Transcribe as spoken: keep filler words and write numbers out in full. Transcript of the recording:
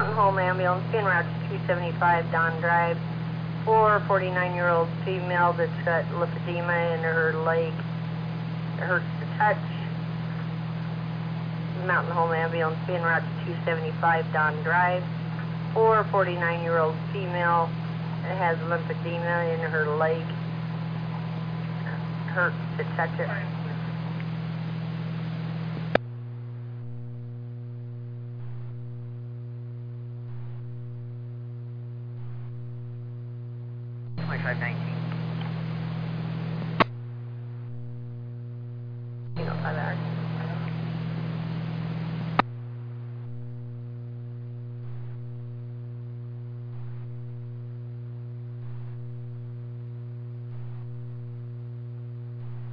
Home ambulance, being route to two seventy-five Don Drive. For a forty-nine-year-old female that's got lymphedema in her leg. It hurts to touch. Mountain Home ambulance, being route to two seventy-five Don Drive. For a forty-nine-year-old female that has lymphedema in her leg. It hurts to touch it.